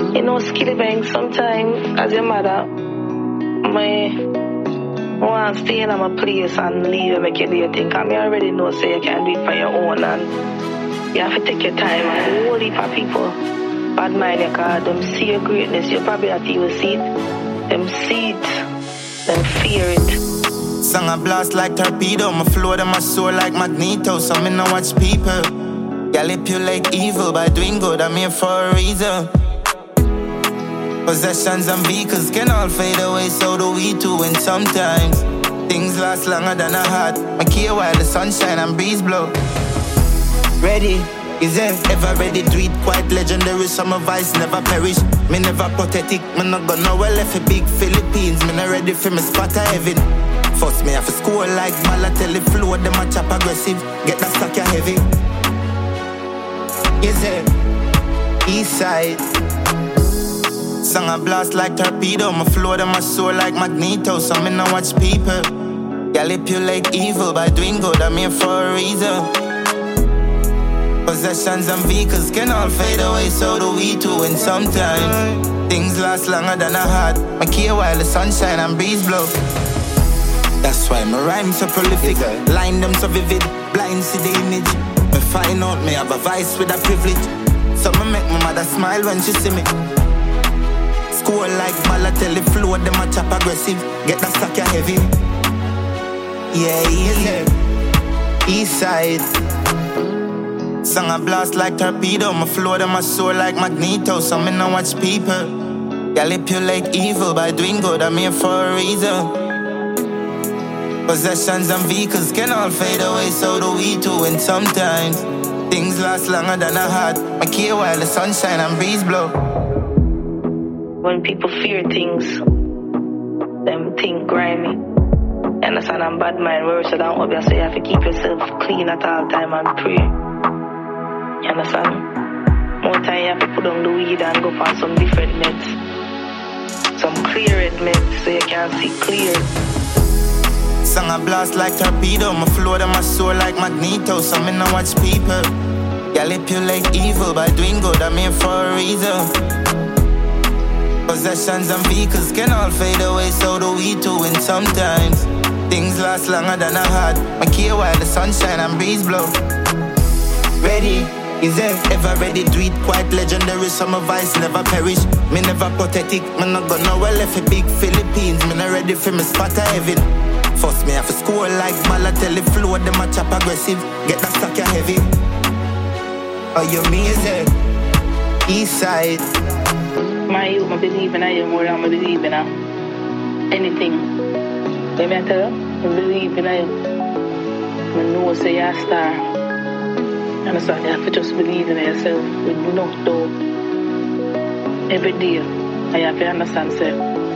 You know, Skilly Bang, sometimes as your mother, I want to stay in my place and leave and make you do your thing. Because I already know so you can do it for your own and you have to take your time. And a whole heap of people bad mind you because them see your greatness. You probably have to even see it. Them see it, them fear it. Song a blast like torpedo, my flow to my soul like Magneto. So me no watch people manipulate evil by doing good. I'm here for a reason. Possessions and vehicles can all fade away, so do we too. And sometimes things last longer than a heart. I care while the sunshine and breeze blow. Ready? Is there ever ready? Do it quite legendary. Summer vice never perish. Me never pathetic. Me not gonna nowhere left a big Philippines. Me not ready for me spot of heaven. First me have to score like Balotelli. Flow them a chop aggressive. Get that stack heavy. Is there? East side. Song a blast like torpedo. My flow to my soul like Magneto. So me no watch people manipulate evil by doing good. I'm here for a reason. Possessions and vehicles can all fade away, so do we too. And sometimes things last longer than a heart. I care while the sunshine and breeze blow. That's why my rhymes so prolific, line them so vivid, blind see the image. Me find out me have a vice with a privilege. So me make my mother smile when she see me. Score like Balotelli, flow them a chop aggressive. Get that stack heavy. Yeah, easy. East side. Song a blast like torpedo. My flow to my soul like Magneto. So me no watch people manipulate evil by doing good. I'm here for a reason. Possessions and vehicles can all fade away, so do we too. And sometimes things last longer than a heart. I care while the sunshine and breeze blow. When people fear things, them think grimy. You understand? I'm bad mind, worse than obvious. So you have to keep yourself clean at all time and pray. You understand? More time you have to put on the weed and go for some different meds. Some clear meds so you can see clear. Song a blast like torpedo. My flow to my soul like Magneto. So me no watch people manipulate evil by doing good. I'm here for a reason. Possessions and vehicles can all fade away, so do we too. And sometimes things last longer than a heart. I care while the sunshine and breeze blow. Ready? Is there ever ready? Do it quite legendary. Summer vice never perish. Me never pathetic. Me not gonna nowhere left a big Philippines. Me not ready for me spot of heaven. First me have to score like Balotelli. Flow them a chop aggressive. Get that stack heavy. Oh, you amazing. East side. My youth, I believe in you more than I believe in anything. Let me tell you, I believe in you. I know say you're a star. You understand? You have to just believe in yourself with no doubt. Every day, I have to understand, sir.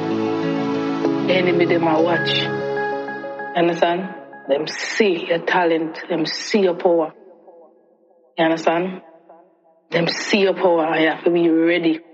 Enemy them I watch. You understand? Them see your talent. Them see your power. You understand? Them see your power. I have to be ready.